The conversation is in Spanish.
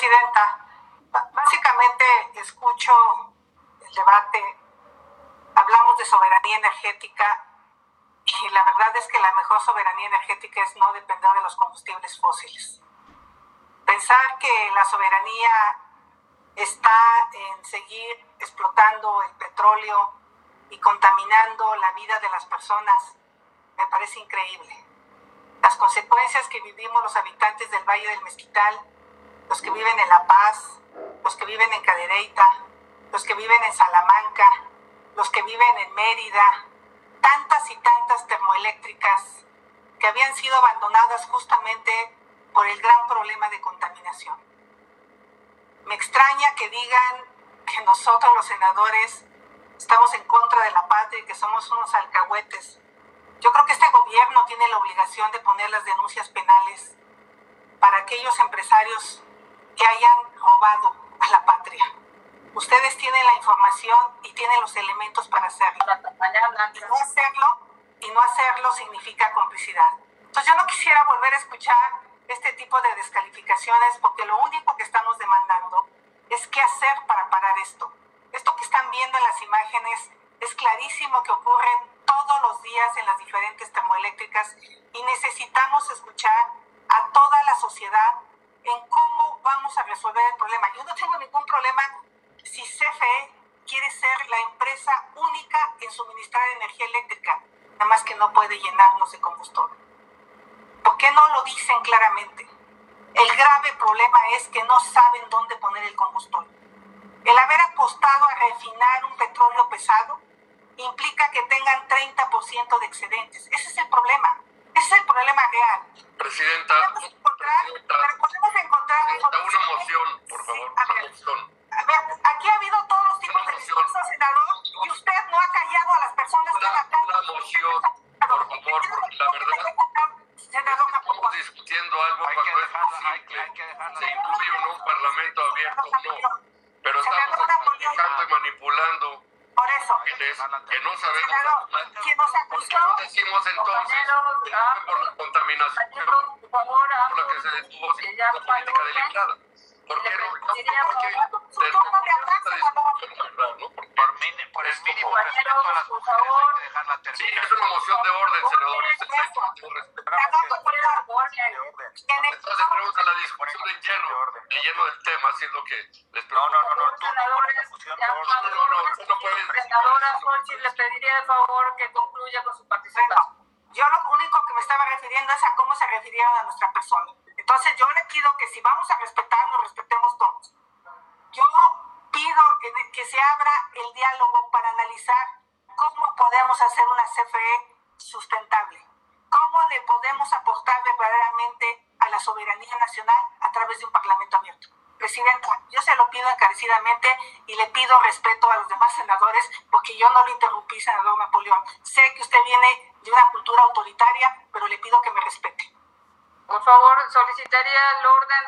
Presidenta, básicamente escucho el debate, hablamos de soberanía energética y la verdad es que la mejor soberanía energética es no depender de los combustibles fósiles. Pensar que la soberanía está en seguir explotando el petróleo y contaminando la vida de las personas me parece increíble. Las consecuencias que vivimos los habitantes del Valle del Mezquital, los que viven en La Paz, los que viven en Cadereyta, los que viven en Salamanca, los que viven en Mérida, tantas y tantas termoeléctricas que habían sido abandonadas justamente por el gran problema de contaminación. Me extraña que digan que nosotros los senadores estamos en contra de la patria y que somos unos alcahuetes. Yo creo que este gobierno tiene la obligación de poner las denuncias penales para aquellos empresarios que hayan robado a la patria. Ustedes tienen la información y tienen los elementos para hacerlo. Y no hacerlo significa complicidad. Entonces yo no quisiera volver a escuchar este tipo de descalificaciones porque lo único que estamos demandando es qué hacer para parar esto. Esto que están viendo en las imágenes es clarísimo que ocurre todos los días en las diferentes termoeléctricas y necesitamos escuchar a toda la sociedad en cómo vamos a resolver el problema. Yo no tengo ningún problema si CFE quiere ser la empresa única en suministrar energía eléctrica, nada más que no puede llenarnos de combustible. ¿Por qué no lo dicen claramente? El grave problema es que no saben dónde poner el combustible. El haber apostado a refinar un petróleo pesado implica que tengan 30% de excedentes. Ese es el problema. Ese es el problema real. Presidenta, podemos encontrar una moción, por favor, una moción. A ver, aquí ha habido todos los tipos de discursos, senador, y usted no ha callado a las personas que han hablado. Una moción, por favor, porque la verdad senador, estamos discutiendo algo cuando es posible. Se incluye o no un parlamento abierto, no. Pero estamos explicando y manipulando. Por eso. Que no sabemos. Senador, quien nos acusó. ¿Qué decimos entonces? Por la contaminación, por la que se detuvo la política delimitada. ¿Por qué no? Por el mínimo respeto a las mujeres hay que dejarla Sí, terminar. es una moción de orden, senador. Entonces entramos a la discusión de lleno del tema, así es lo que les pregunto. No, tú no pones la moción de orden. No puedes. Senadora Xochitl, le pediría de favor que concluya con su participación. Yo lo único que me estaba refiriendo es a cómo se refirieron a nuestra persona. Entonces yo le pido que si vamos a respetar, nos respetemos todos. Yo pido que se abra el diálogo para analizar cómo podemos hacer una CFE sustentable. Cómo le podemos aportar verdaderamente a la soberanía nacional a través de un parlamento abierto. Presidenta, yo se lo pido encarecidamente y le pido respeto a los demás senadores porque yo no lo interrumpí, senador Napoleón. Sé que usted viene de una cultura autoritaria, pero le pido que me respete. Por favor, solicitaría el orden